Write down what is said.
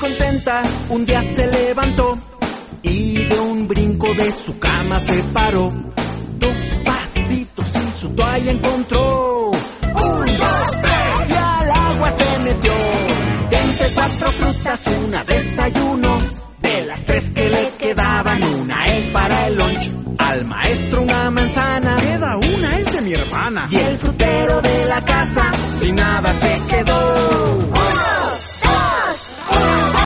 contenta un día se levantó y de un brinco de su cama se paró. 2 pasitos y su toalla encontró. 1, 2, 3 y al agua se metió. De entre 4 frutas una desayuno. De las 3 que le quedaban, una es para el lunch. Al maestro una manzana, queda una, es de mi hermana. Y el frutero de la casa sin nada se quedó. 1,